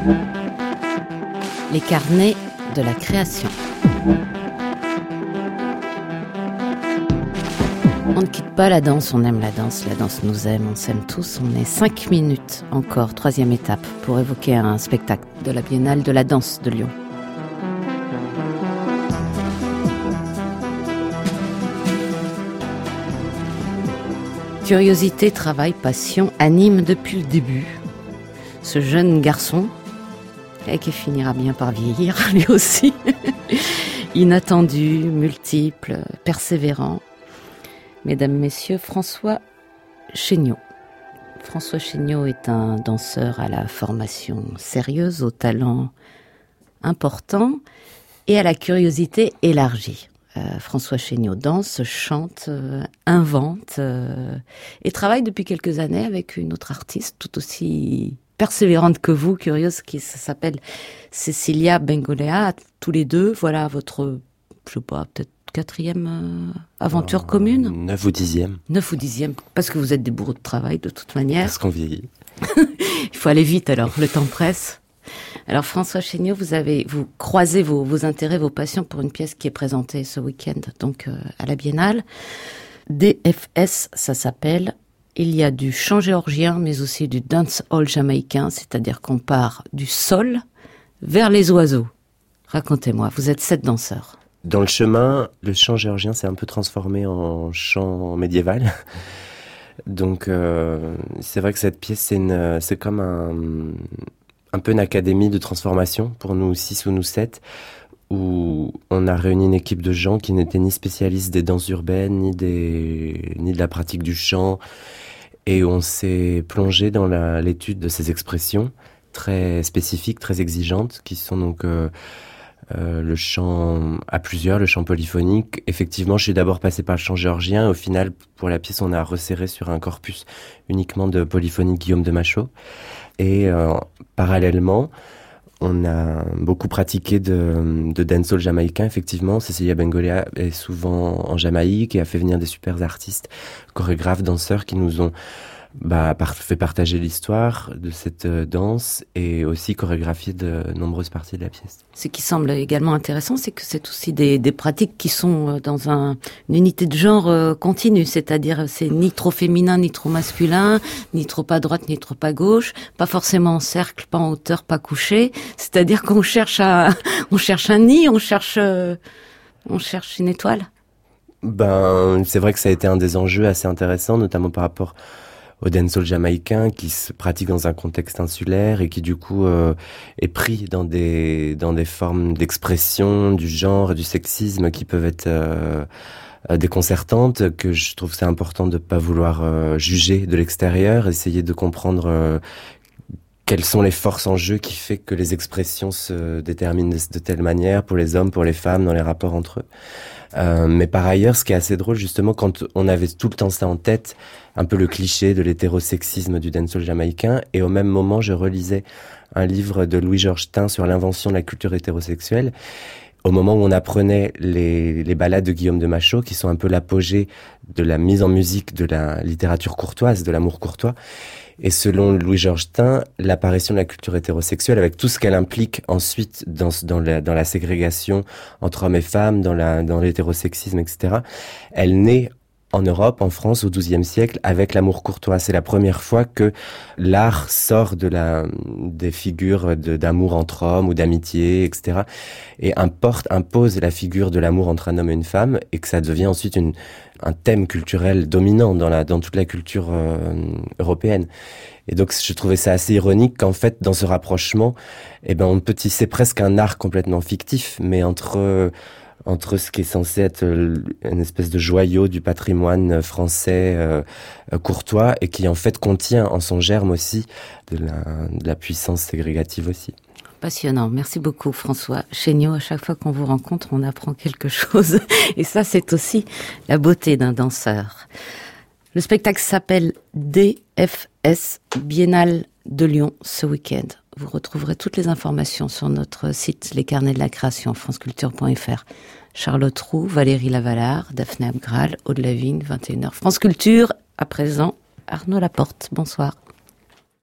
Les carnets de la création. On ne quitte pas la danse, on aime la danse nous aime, on s'aime tous. On est 5 minutes encore, 3e étape, pour évoquer un spectacle de la Biennale de la danse de Lyon. Curiosité, travail, passion animent depuis le début ce jeune garçon et qui finira bien par vieillir lui aussi. Inattendu, multiple, persévérant. Mesdames, Messieurs, François Chéniaud. François Chéniaud est un danseur à la formation sérieuse, au talent important et à la curiosité élargie. François Chéniaud danse, chante, invente et travaille depuis quelques années avec une autre artiste tout aussi persévérante que vous, curieuse, qui s'appelle Cecilia Bengolea. Tous les deux, voilà votre, je sais pas, peut-être 4e aventure commune. 9 ou 10e. 9 ou 10e, parce que vous êtes des bourreaux de travail de toute manière. Parce qu'on vieillit. Il faut aller vite alors, le temps presse. Alors François Chéniaud, vous croisez vos intérêts, vos passions pour une pièce qui est présentée ce week-end, donc à la Biennale. DFS, ça s'appelle. Il y a du chant géorgien, mais aussi du dancehall jamaïcain, c'est-à-dire qu'on part du sol vers les oiseaux. Racontez-moi, vous êtes 7 danseurs. Dans le chemin, le chant géorgien s'est un peu transformé en chant médiéval. Donc c'est vrai que cette pièce, c'est comme un peu une académie de transformation pour nous 6 ou nous 7, où on a réuni une équipe de gens qui n'étaient ni spécialistes des danses urbaines, ni de la pratique du chant, et on s'est plongé dans l'étude de ces expressions très spécifiques, très exigeantes, qui sont donc le chant à plusieurs, le chant polyphonique. Effectivement, je suis d'abord passé par le chant géorgien, au final, pour la pièce, on a resserré sur un corpus uniquement de polyphonie Guillaume de Machaut. Et parallèlement, on a beaucoup pratiqué de dancehall jamaïcain, effectivement. Cecilia Bengolea est souvent en Jamaïque et a fait venir des super artistes, chorégraphes, danseurs qui nous ont fait partager l'histoire de cette danse et aussi chorégraphié de nombreuses parties de la pièce. Ce qui semble également intéressant, c'est que c'est aussi des pratiques qui sont dans une unité de genre continue, c'est-à-dire c'est ni trop féminin, ni trop masculin, ni trop à droite, ni trop à gauche, pas forcément en cercle, pas en hauteur, pas couché, c'est-à-dire qu'on cherche un nid, on cherche une étoile. C'est vrai que ça a été un des enjeux assez intéressants, notamment par rapport au dancehall jamaïcain qui se pratique dans un contexte insulaire et qui du coup est pris dans des formes d'expression du genre et du sexisme qui peuvent être déconcertantes, que je trouve c'est important de pas vouloir juger de l'extérieur, essayer de comprendre quelles sont les forces en jeu qui fait que les expressions se déterminent de telle manière pour les hommes, pour les femmes, dans les rapports entre eux. Mais par ailleurs, ce qui est assez drôle, justement, quand on avait tout le temps ça en tête, un peu le cliché de l'hétérosexisme du dancehall jamaïcain, et au même moment, je relisais un livre de Louis-Georges Tin sur l'invention de la culture hétérosexuelle, au moment où on apprenait les ballades de Guillaume de Machaut, qui sont un peu l'apogée de la mise en musique de la littérature courtoise, de l'amour courtois. Et selon Louis-Georges Tin, l'apparition de la culture hétérosexuelle, avec tout ce qu'elle implique ensuite dans la ségrégation entre hommes et femmes, dans l'hétérosexisme, etc., elle naît en Europe, en France, au XIIe siècle, avec l'amour courtois. C'est la première fois que l'art sort des figures d'amour entre hommes ou d'amitié, etc., et impose la figure de l'amour entre un homme et une femme, et que ça devient ensuite un thème culturel dominant dans toute la culture européenne. Et donc, je trouvais ça assez ironique qu'en fait, dans ce rapprochement, on peut tisser presque un art complètement fictif, mais entre ce qui est censé être une espèce de joyau du patrimoine français courtois et qui en fait contient en son germe aussi de la puissance ségrégative aussi. Passionnant. Merci beaucoup François Chéniaud. À chaque fois qu'on vous rencontre, on apprend quelque chose. Et ça, c'est aussi la beauté d'un danseur. Le spectacle s'appelle DFS, Biennale de Lyon, ce week-end. Vous retrouverez toutes les informations sur notre site Les Carnets de la Création, franceculture.fr. Charlotte Roux, Valérie Lavalard, Daphné Abgral, Aude Lavigne, 21h. France Culture, à présent, Arnaud Laporte. Bonsoir.